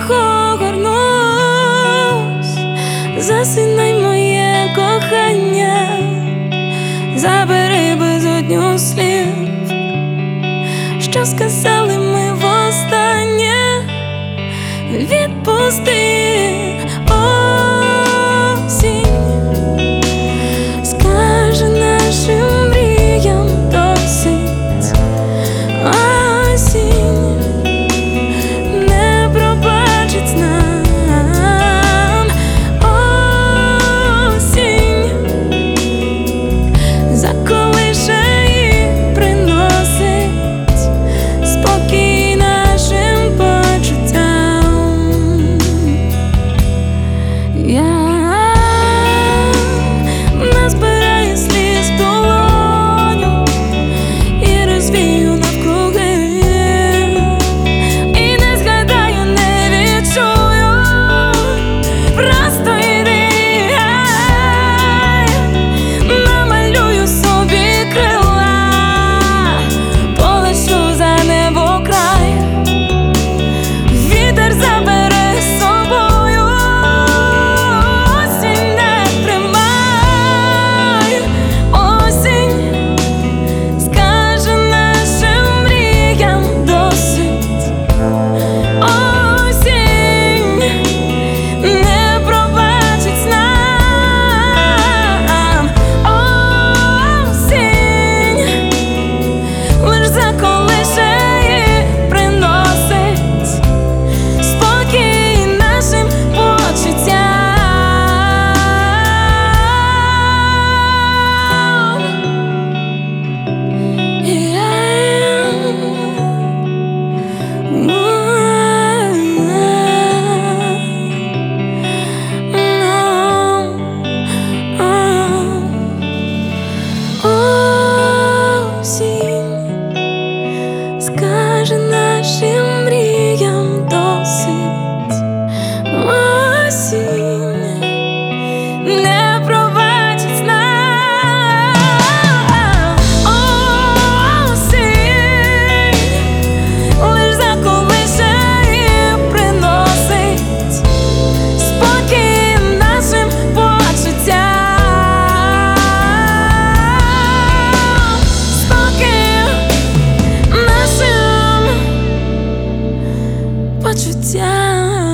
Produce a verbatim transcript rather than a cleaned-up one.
вдвох огорнусь. Засинай, моє кохання, забери безодню слів, що сказали ми востаннє. Відпусти осінь, скаже нашим мріям досить. Осінь не пробачить нам. Осінь заколише і приносить спокій нашим почуттям. Я назбираю сліз в долоню і розвію навкруги, і не згадаю, не відчую, просто йди. Намалюю собі крила, полечу за небо край, вітер забере з собою. Осінь не тримай, осінь скаже нашим мріям досить. Осінь не пробачить нам. Осінь лиш заколише і приносить спокій нашим почуттям. Осінь скаже нашим мріям досить. Осінь не пробачить нам. Осінь лиш заколише і приносить спокій нашим почуттям. Спокій нашим почуттям.